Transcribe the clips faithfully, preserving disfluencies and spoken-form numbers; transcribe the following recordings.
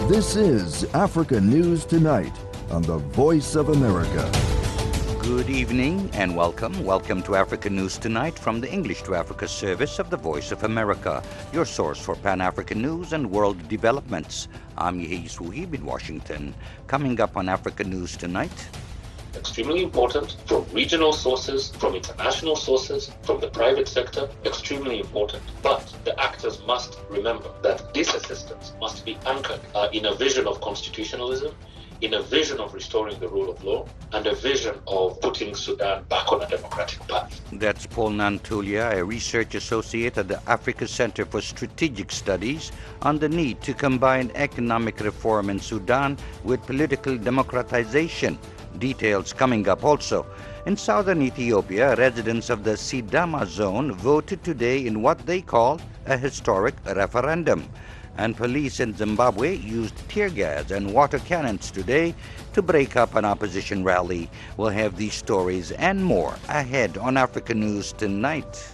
This is Africa News Tonight on the Voice of America. Good evening and welcome. Welcome to Africa News Tonight from the English to Africa service of the Voice of America, your source for Pan-African news and world developments. I'm Yehi Suhib in Washington. Coming up on Africa News Tonight. Extremely important from regional sources, from international sources, from the private sector, extremely important. But the actors must remember that this assistance must be anchored uh, in a vision of constitutionalism, in a vision of restoring the rule of law, and a vision of putting Sudan back on a democratic path. That's Paul Nantulia, a research associate at the Africa Center for Strategic Studies, on the need to combine economic reform in Sudan with political democratization. Details coming up also. In southern Ethiopia, residents of the Sidama zone voted today in what they call a historic referendum. And police in Zimbabwe used tear gas and water cannons today to break up an opposition rally. We'll have these stories and more ahead on Africa News Tonight.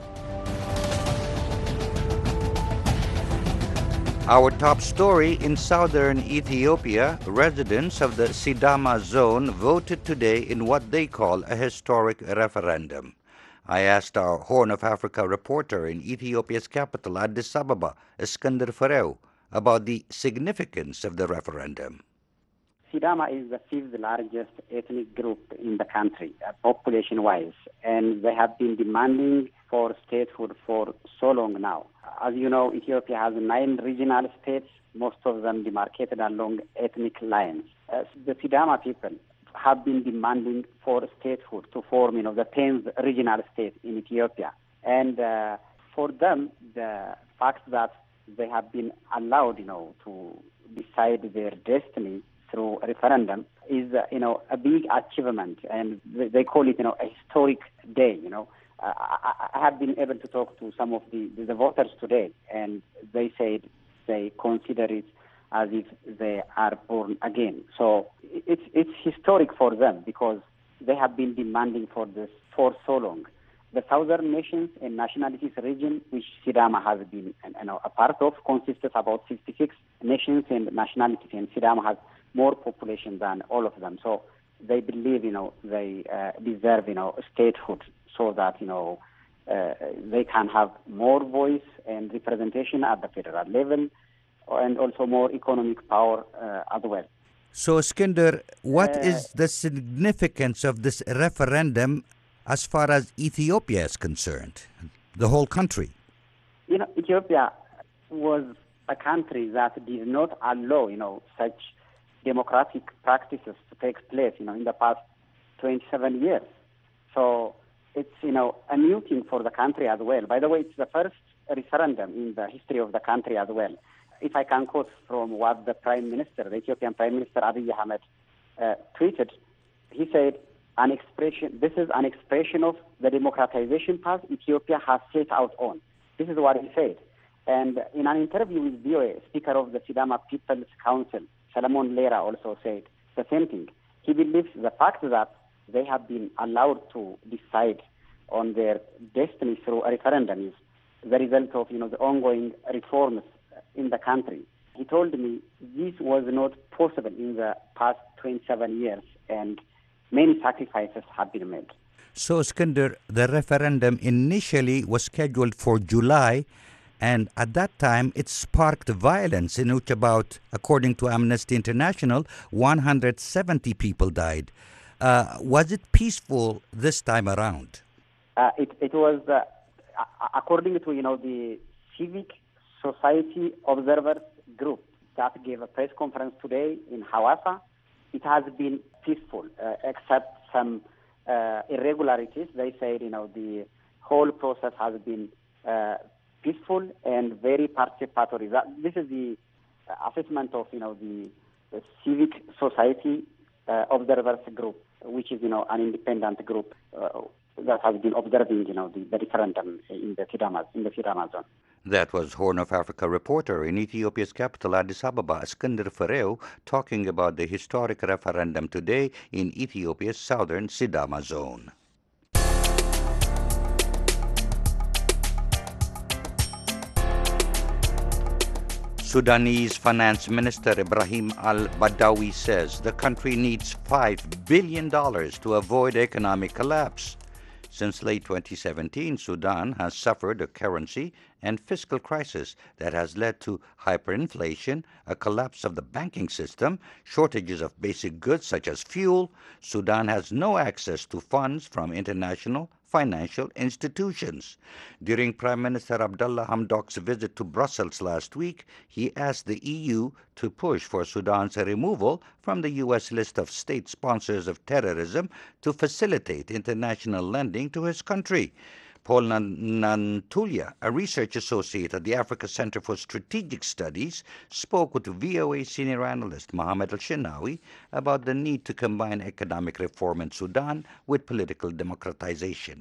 Our top story: in southern Ethiopia, residents of the Sidama zone voted today in what they call a historic referendum. I asked our Horn of Africa reporter in Ethiopia's capital, Addis Ababa, Iskander Fareu, about the significance of the referendum. Sidama is the fifth largest ethnic group in the country, uh, population-wise, and they have been demanding for statehood for so long now. As you know, Ethiopia has nine regional states, most of them demarcated along ethnic lines. Uh, the Sidama people have been demanding for statehood to form, you know, the tenth regional state in Ethiopia. And uh, for them, the fact that they have been allowed, you know, to decide their destiny through a referendum is, uh, you know, a big achievement. And they call it, you know, a historic day, you know. Uh, I, I have been able to talk to some of the, the voters today, and they said they consider it as if they are born again. So it's it's historic for them because they have been demanding for this for so long. The southern nations and nationalities region, which Sidama has been you know, a part of, consists of about fifty-six nations and nationalities, and Sidama has more population than all of them. So they believe, you know, they uh, deserve, you know, statehood, so that, you know, uh, they can have more voice and representation at the federal level, and also more economic power uh, as well. So, Iskander, what Uh, is the significance of this referendum as far as Ethiopia is concerned, the whole country? You know, Ethiopia was a country that did not allow, you know, such democratic practices to take place, you know, in the past twenty-seven years. So it's, you know, a new thing for the country as well. By the way, it's the first referendum in the history of the country as well. If I can quote from what the Prime Minister, the Ethiopian Prime Minister Abiy Ahmed, uh, tweeted, he said, "An expression. This is an expression of the democratization path Ethiopia has set out on." This is what he said. And in an interview with V O A, Speaker of the Sidama People's Council, Solomon Lera, also said the same thing. He believes the fact that they have been allowed to decide on their destiny through a referendum is the result of, you know, the ongoing reforms in the country. He told me this was not possible in the past twenty-seven years, and many sacrifices have been made. So, Iskander, the referendum initially was scheduled for July, and at that time it sparked violence in which about, according to Amnesty International, one hundred seventy people died. Uh, was it peaceful this time around? Uh, it, it was, uh, according to, you know, the Civic Society Observers Group that gave a press conference today in Hawassa, it has been peaceful, uh, except some uh, irregularities. They said, you know, the whole process has been uh, peaceful and very participatory. That, this is the assessment of, you know, the, the Civic Society uh, Observers Group, which is, you know, an independent group uh, that has been observing, you know, the, the referendum in the Sidama, in the Sidama zone. That was Horn of Africa reporter in Ethiopia's capital, Addis Ababa, Iskander Fareu, talking about the historic referendum today in Ethiopia's southern Sidama zone. Sudanese Finance Minister Ibrahim al-Badawi says the country needs five billion dollars to avoid economic collapse. Since late twenty seventeen, Sudan has suffered a currency and fiscal crisis that has led to hyperinflation, a collapse of the banking system, shortages of basic goods such as fuel. Sudan has no access to funds from international financial institutions. During Prime Minister Abdullah Hamdok's visit to Brussels last week, he asked the E U to push for Sudan's removal from the U S list of state sponsors of terrorism to facilitate international lending to his country. Paul Nantulia, a research associate at the Africa Center for Strategic Studies, spoke with V O A senior analyst Mohamed Al-Shenawi about the need to combine economic reform in Sudan with political democratization.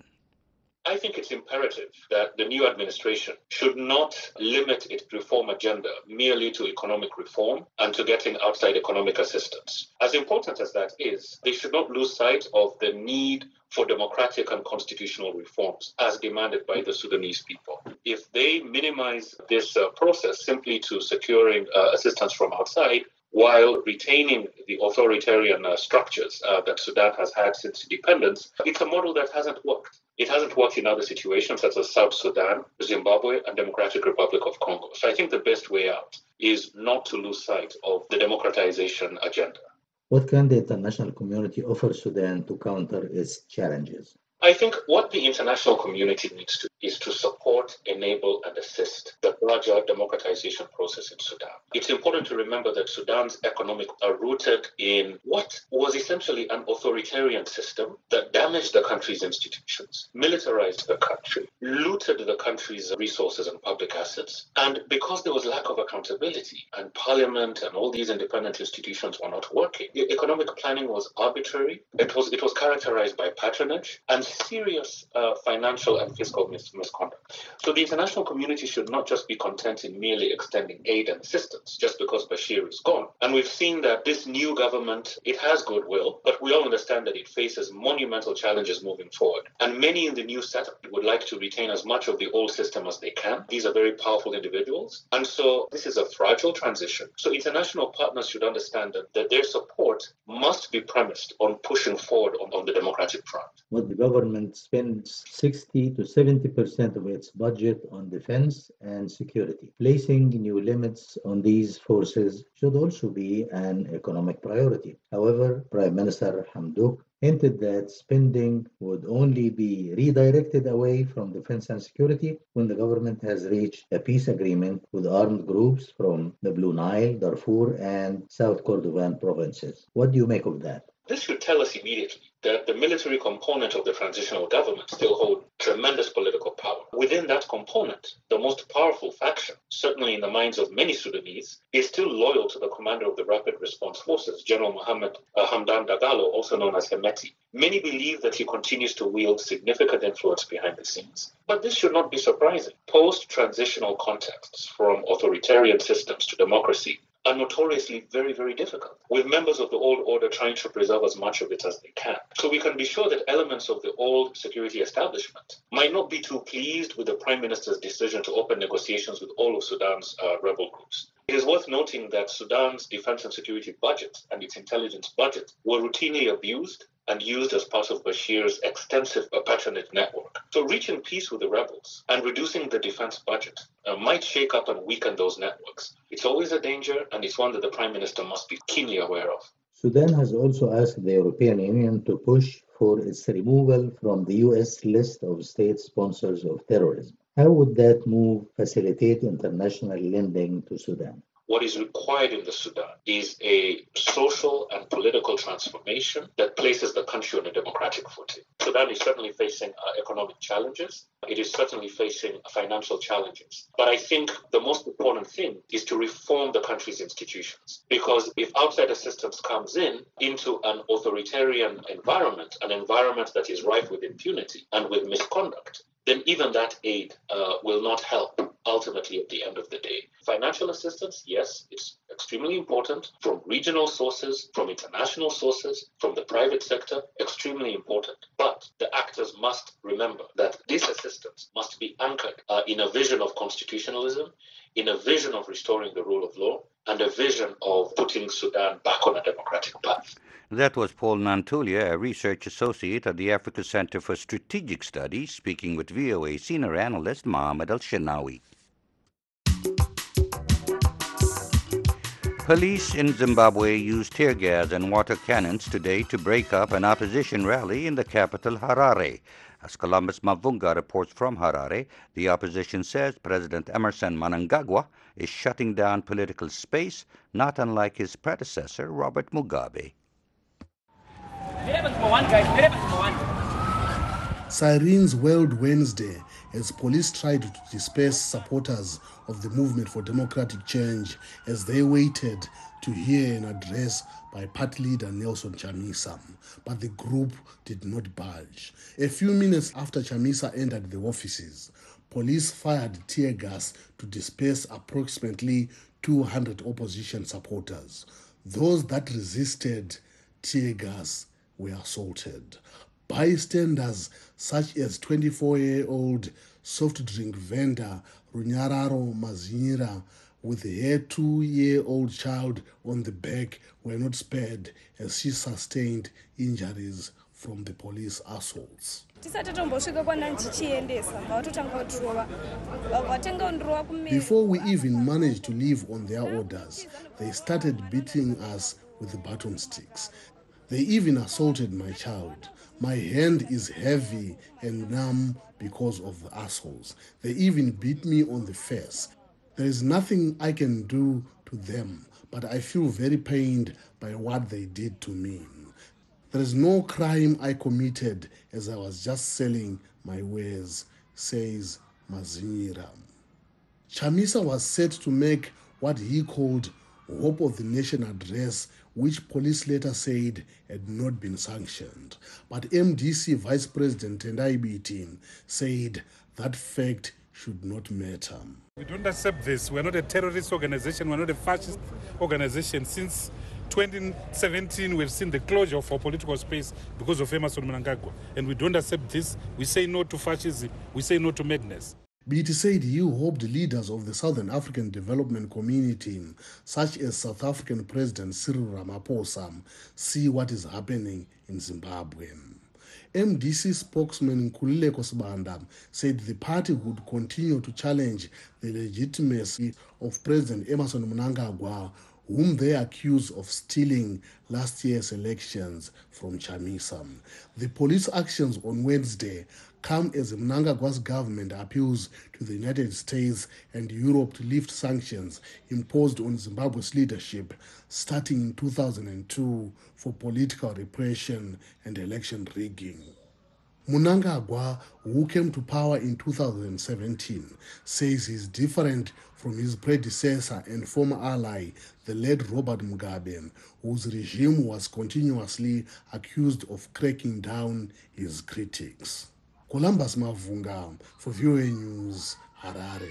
I think it's imperative that the new administration should not limit its reform agenda merely to economic reform and to getting outside economic assistance. As important as that is, they should not lose sight of the need for democratic and constitutional reforms as demanded by the Sudanese people. If they minimize this uh, process simply to securing uh, assistance from outside, while retaining the authoritarian uh, structures uh, that Sudan has had since independence, it's a model that hasn't worked. It hasn't worked in other situations such as South Sudan, Zimbabwe, and Democratic Republic of Congo. So I think the best way out is not to lose sight of the democratization agenda. What can the international community offer Sudan to counter its challenges? I think what the international community needs to is to support, enable, and assist the larger democratization process in Sudan. It's important to remember that Sudan's economic are rooted in what was essentially an authoritarian system that damaged the country's institutions, militarized the country, looted the country's resources and public assets. And because there was lack of accountability and parliament and all these independent institutions were not working, the economic planning was arbitrary. It was, it was characterized by patronage and serious uh, financial and fiscal mis- misconduct. So the international community should not just be content in merely extending aid and assistance just because Bashir is gone. And we've seen that this new government, it has goodwill, but we all understand that it faces monumental challenges moving forward. And many in the new setup would like to retain as much of the old system as they can. These are very powerful individuals. And so this is a fragile transition. So international partners should understand that, that their support must be premised on pushing forward on, on the democratic front. What the government spends sixty to seventy percent of its budget on defense and security. Placing new limits on these forces should also be an economic priority. However, Prime Minister Hamdok hinted that spending would only be redirected away from defense and security when the government has reached a peace agreement with armed groups from the Blue Nile, Darfur, and South Kordofan provinces. What do you make of that? This should tell us immediately that the military component of the transitional government still hold tremendous political power. Within that component, the most powerful faction, certainly in the minds of many Sudanese, is still loyal to the commander of the Rapid Response Forces, General Mohammed uh, Hamdan Dagalo, also known as Hemeti. Many believe that he continues to wield significant influence behind the scenes. But this should not be surprising. Post-transitional contexts, from authoritarian systems to democracy, are notoriously very, very difficult, with members of the old order trying to preserve as much of it as they can. So we can be sure that elements of the old security establishment might not be too pleased with the Prime Minister's decision to open negotiations with all of Sudan's uh, rebel groups. It is worth noting that Sudan's defense and security budget and its intelligence budget were routinely abused and used as part of Bashir's extensive patronage network. So reaching peace with the rebels and reducing the defense budget uh, might shake up and weaken those networks. It's always a danger, and it's one that the Prime Minister must be keenly aware of. Sudan has also asked the European Union to push for its removal from the U S list of state sponsors of terrorism. How would that move facilitate international lending to Sudan? What is required in the Sudan is a social and political transformation that places the country on a democratic footing. Sudan is certainly facing uh, economic challenges. It is certainly facing financial challenges. But I think the most important thing is to reform the country's institutions. Because if outside assistance comes in into an authoritarian environment, an environment that is rife with impunity and with misconduct, then even that aid uh, will not help ultimately at the end of the day. Financial assistance, yes, it's extremely important, from regional sources, from international sources, from the private sector, extremely important. But the actors must remember that this assistance must be anchored uh, in a vision of constitutionalism, in a vision of restoring the rule of law, and a vision of putting Sudan back on a democratic path. That was Paul Nantulia, a research associate at the Africa Center for Strategic Studies, speaking with V O A senior analyst Mohammed Al-Shinawi. Police in Zimbabwe used tear gas and water cannons today to break up an opposition rally in the capital, Harare. As Columbus Mavunga reports from Harare, the opposition says President Emerson Mnangagwa is shutting down political space, not unlike his predecessor, Robert Mugabe. Sirens wailed Wednesday as police tried to disperse supporters of the Movement for Democratic Change as they waited to hear an address by party leader Nelson Chamisa, but the group did not budge. A few minutes after Chamisa entered the offices, police fired tear gas to disperse approximately two hundred opposition supporters. Those that resisted tear gas were assaulted. Bystanders such as twenty-four-year-old soft drink vendor Runyararo Mazinira with her two-year-old child on the back were not spared as she sustained injuries from the police assaults. Before we even managed to leave on their orders, they started beating us with baton sticks. They even assaulted my child. My hand is heavy and numb because of the assholes. They even beat me on the face. There is nothing I can do to them, but I feel very pained by what they did to me. There is no crime I committed as I was just selling my wares, says Mazinira. Chamisa was set to make what he called Hope of the Nation address, which police later said had not been sanctioned. But M D C Vice President Tendai Biti said that fact should not matter. We don't accept this. We're not a terrorist organization. We're not a fascist organization. Since twenty seventeen, we've seen the closure of our political space because of Emerson Mnangagwa. And we don't accept this. We say no to fascism. We say no to madness. Biti said he hoped leaders of the Southern African Development Community, such as South African President Cyril Ramaphosa, see what is happening in Zimbabwe. M D C spokesman Nkululeko Sibanda said the party would continue to challenge the legitimacy of President Emerson Mnangagwa, whom they accuse of stealing last year's elections from Chamisa. The police actions on Wednesday come as Mnangagwa's government appeals to the United States and Europe to lift sanctions imposed on Zimbabwe's leadership starting in two thousand two for political repression and election rigging. Mnangagwa, who came to power in two thousand seventeen, says he's different from his predecessor and former ally, the late Robert Mugabe, whose regime was continuously accused of cracking down his critics. Columbus Mavunga for V O A News, Harare.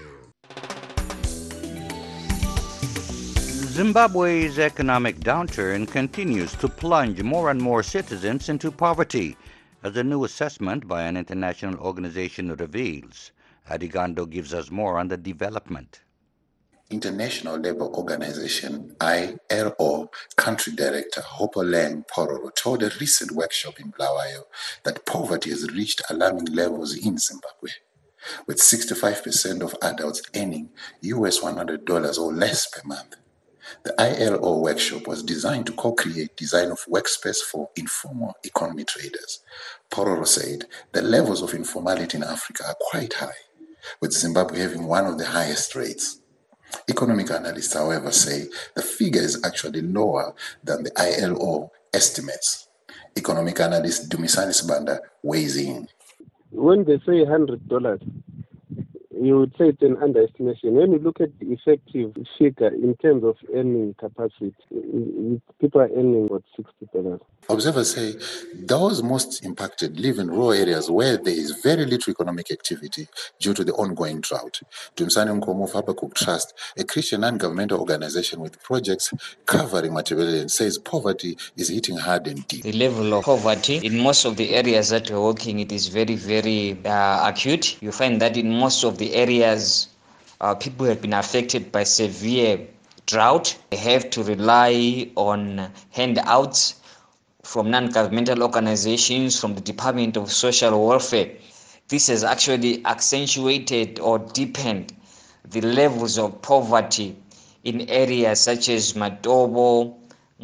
Zimbabwe's economic downturn continues to plunge more and more citizens into poverty, as a new assessment by an international organization reveals. Adigando gives us more on the development. International Labour Organization, I L O, Country Director Hopoleng Pororo told a recent workshop in Bulawayo that poverty has reached alarming levels in Zimbabwe, with sixty-five percent of adults earning U S one hundred dollars or less per month. The I L O workshop was designed to co-create design of workspace for informal economy traders. Pororo said the levels of informality in Africa are quite high, with Zimbabwe having one of the highest rates. Economic analysts, however, say the figure is actually lower than the I L O estimates. Economic analyst Dumisani Sibanda weighs in. When they say one hundred dollars, you would say it's an underestimation. When you look at the effective figure in terms of earning capacity, people are earning about sixty dollars. Observers say those most impacted live in rural areas where there is very little economic activity due to the ongoing drought. Tumsani Nkomo of Habakkuk Trust, a Christian non-governmental organization with projects covering Matabeleland, says poverty is hitting hard and deep. The level of poverty in most of the areas that we're working, it is very, very uh, acute. You find that in most of the areas, uh, people have been affected by severe drought. They have to rely on handouts from non-governmental organizations, from the Department of Social Welfare. This has actually accentuated or deepened the levels of poverty in areas such as Matobo,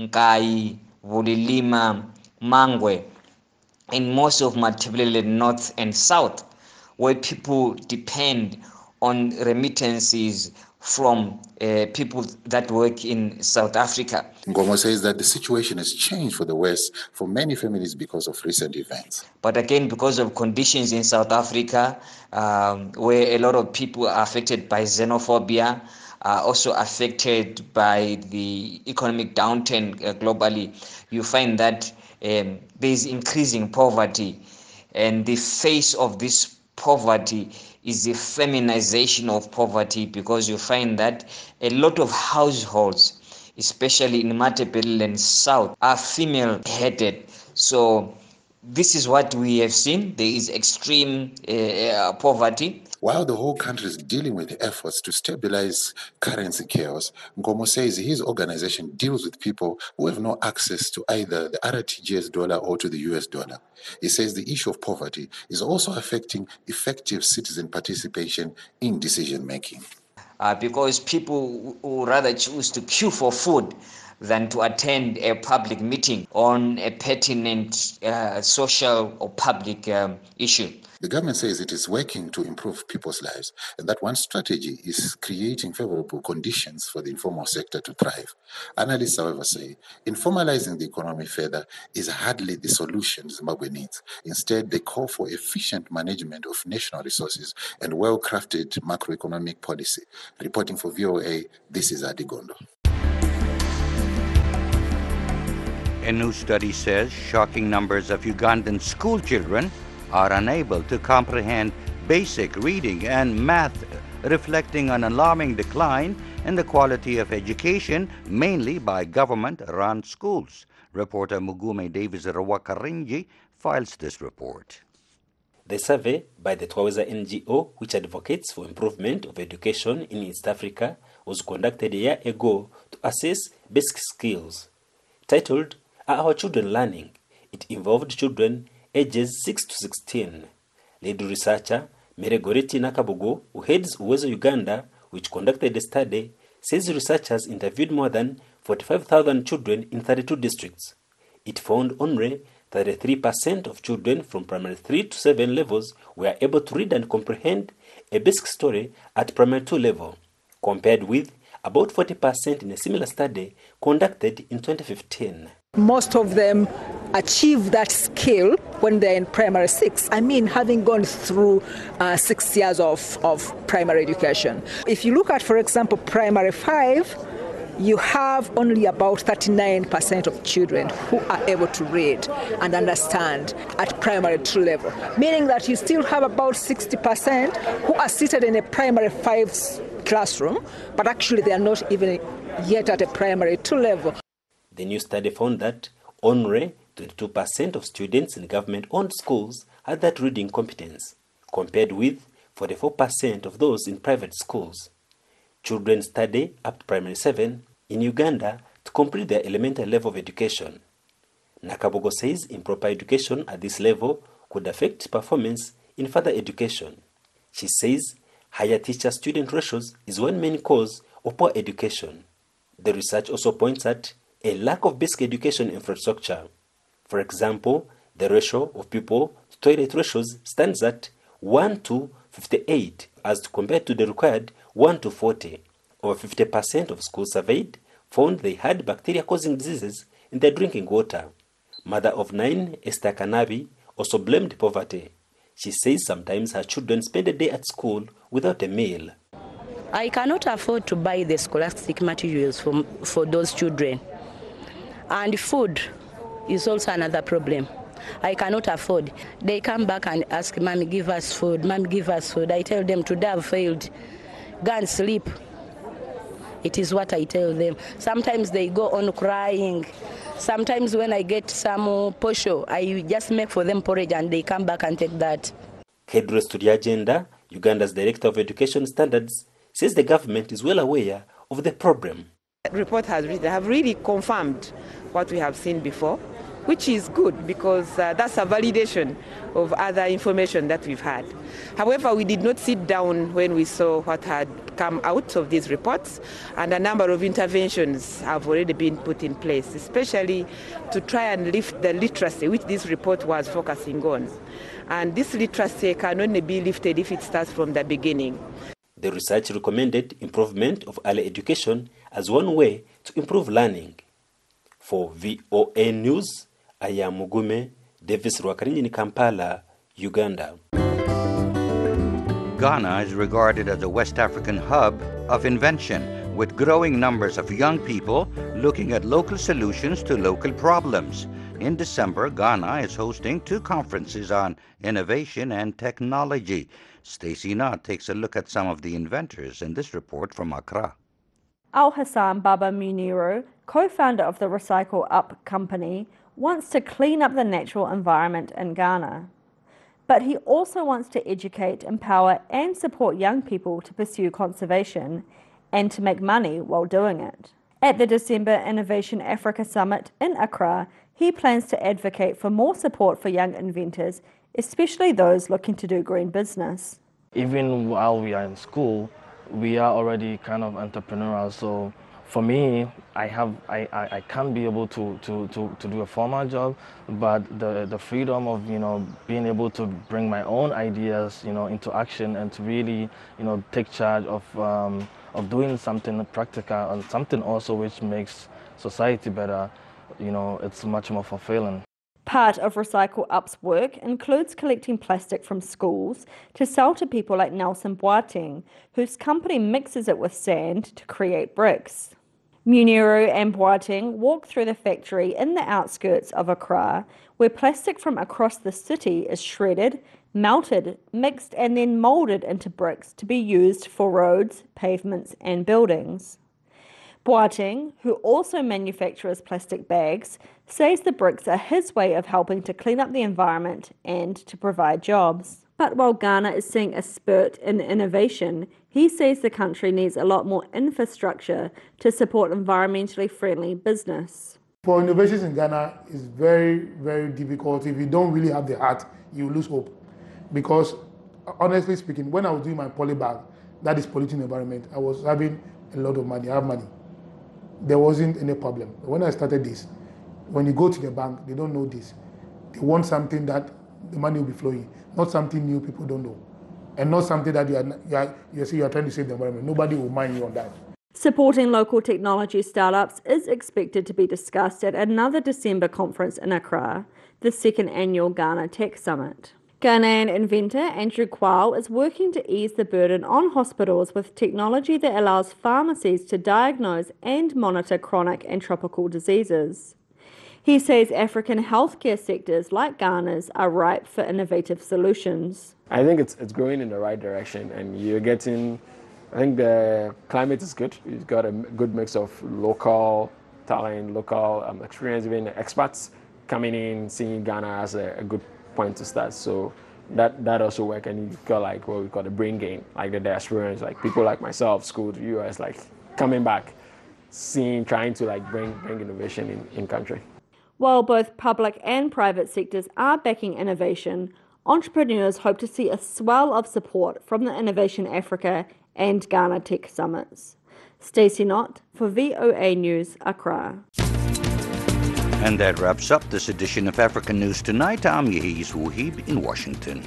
Nkai, Vulilima, Mangwe, in most of Matabeleland North and South, where people depend on remittances from uh, people that work in South Africa. Nkomo says that the situation has changed for the West for many families because of recent events. But again, because of conditions in South Africa, um, where a lot of people are affected by xenophobia, are also affected by the economic downturn uh, globally, you find that um, there is increasing poverty. And the face of this poverty is the feminization of poverty, because you find that a lot of households, especially in Matabeleland South, are female-headed. So this is what we have seen. There is extreme uh, poverty. While the whole country is dealing with efforts to stabilize currency chaos, Nkomo says his organization deals with people who have no access to either the R T G S dollar or to the U S dollar. He says the issue of poverty is also affecting effective citizen participation in decision-making. Uh, because people would rather choose to queue for food than to attend a public meeting on a pertinent uh, social or public um, issue. The government says it is working to improve people's lives, and that one strategy is creating favorable conditions for the informal sector to thrive. Analysts, however, say informalizing the economy further is hardly the solution Zimbabwe needs. Instead, they call for efficient management of national resources and well-crafted macroeconomic policy. Reporting for V O A, this is Adigondo. A new study says shocking numbers of Ugandan school children are unable to comprehend basic reading and math, reflecting an alarming decline in the quality of education, mainly by government-run schools. Reporter Mugume Davis Rawakarinji files this report. The survey by the Twaweza N G O, which advocates for improvement of education in East Africa, was conducted a year ago to assess basic skills. Titled, Are Our Children Learning? It involved children ages six to sixteen. Lead researcher Mere Goreti Nakabugo, who heads Uwezo Uganda, which conducted the study, says researchers interviewed more than forty-five thousand children in thirty-two districts. It found only thirty-three percent of children from primary three to seven levels were able to read and comprehend a basic story at primary two level, compared with about forty percent in a similar study conducted in twenty fifteen. Most of them achieve that skill when they're in primary six. I mean, having gone through uh, six years of, of primary education. If you look at, for example, primary five, you have only about thirty-nine percent of children who are able to read and understand at primary two level, meaning that you still have about sixty percent who are seated in a primary five classroom, but actually they are not even yet at a primary two level. The new study found that only twenty-two percent of students in government-owned schools had that reading competence, compared with forty-four percent of those in private schools. Children study up to primary seven in Uganda to complete their elementary level of education. Nakabogo says improper education at this level could affect performance in further education. She says higher teacher-student ratios is one main cause of poor education. The research also points at a lack of basic education infrastructure. For example, the ratio of people to toilet ratios stands at one to fifty-eight as compared to the required one to forty. Over fifty percent of schools surveyed found they had bacteria-causing diseases in their drinking water. Mother of nine, Esther Kanabi, also blamed poverty. She says sometimes her children spend a day at school without a meal. I cannot afford to buy the scholastic materials for, for those children. And food is also another problem. I cannot afford. They come back and ask, Mommy, give us food. Mommy, give us food. I tell them, today I've failed. Go and sleep. It is what I tell them. Sometimes they go on crying. Sometimes when I get some posho, I just make for them porridge and they come back and take that. Kedros to the agenda, Uganda's Director of Education Standards, says the government is well aware of the problem. The report has really, have really confirmed what we have seen before, which is good because uh, that's a validation of other information that we've had. However, we did not sit down when we saw what had come out of these reports, and a number of interventions have already been put in place, especially to try and lift the literacy, which this report was focusing on. And this literacy can only be lifted if it starts from the beginning. The research recommended improvement of early education as one way to improve learning. For V O A News, I am Mugume Davis Rwakarinyi in Kampala, Uganda. Ghana is regarded as a West African hub of invention, with growing numbers of young people looking at local solutions to local problems. In December, Ghana is hosting two conferences on innovation and technology. Stacey Knott takes a look at some of the inventors in this report from Accra. Al-Hassan Baba Muniru, co-founder of the Recycle Up company, wants to clean up the natural environment in Ghana. But he also wants to educate, empower and support young people to pursue conservation and to make money while doing it. At the December Innovation Africa Summit in Accra, he plans to advocate for more support for young inventors, especially those looking to do green business. Even while we are in school, we are already kind of entrepreneurial. So for me, I have I, I, I can't be able to, to, to, to do a formal job, but the, the freedom of, you know, being able to bring my own ideas, you know, into action and to really, you know, take charge of um, of doing something practical and something also which makes society better, you know, it's much more fulfilling. Part of Recycle Up's work includes collecting plastic from schools to sell to people like Nelson Boateng, whose company mixes it with sand to create bricks. Muniru and Boateng walk through the factory in the outskirts of Accra, where plastic from across the city is shredded, melted, mixed and then moulded into bricks to be used for roads, pavements and buildings. Boateng, who also manufactures plastic bags, says the bricks are his way of helping to clean up the environment and to provide jobs. But while Ghana is seeing a spurt in innovation, he says the country needs a lot more infrastructure to support environmentally friendly business. For innovations in Ghana, it's very, very difficult. If you don't really have the heart, you lose hope. Because honestly speaking, when I was doing my poly bag, that is polluting the environment, I was having a lot of money, I have money. There wasn't any problem. When I started this, when you go to the bank, they don't know this. They want something that the money will be flowing, not something new people don't know. And not something that you are, you are, you see, you are trying to save the environment. Nobody will mind you on that. Supporting local technology startups is expected to be discussed at another December conference in Accra, the second annual Ghana Tech Summit. Ghanaian inventor Andrew Kwao is working to ease the burden on hospitals with technology that allows pharmacies to diagnose and monitor chronic and tropical diseases. He says African healthcare sectors like Ghana's are ripe for innovative solutions. I think it's it's going in the right direction, and you're getting, I think the climate is good. You've got a good mix of local talent, local um, experience, even experts coming in, seeing Ghana as a, a good point to start. So that that also work, and you've got like what we call the brain gain, like the, the experience, like people like myself, school to U S, like coming back, seeing, trying to like bring bring innovation in, in country. While both public and private sectors are backing innovation, entrepreneurs hope to see a swell of support from the Innovation Africa and Ghana Tech Summits. Stacey Knott for V O A News, Accra. And that wraps up this edition of African News Tonight. I'm Yehiz Wuhib in Washington.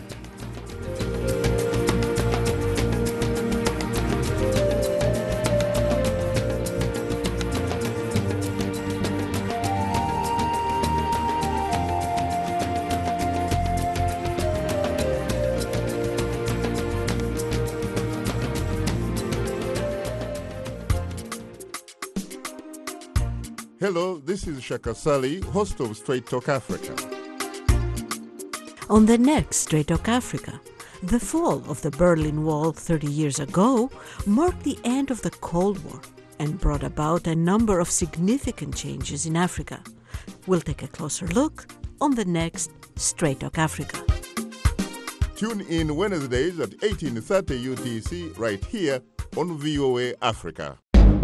Hello, this is Shaka Sali, host of Straight Talk Africa. On the next Straight Talk Africa, the fall of the Berlin Wall thirty years ago marked the end of the Cold War and brought about a number of significant changes in Africa. We'll take a closer look on the next Straight Talk Africa. Tune in Wednesdays at eighteen thirty U T C right here on V O A Africa.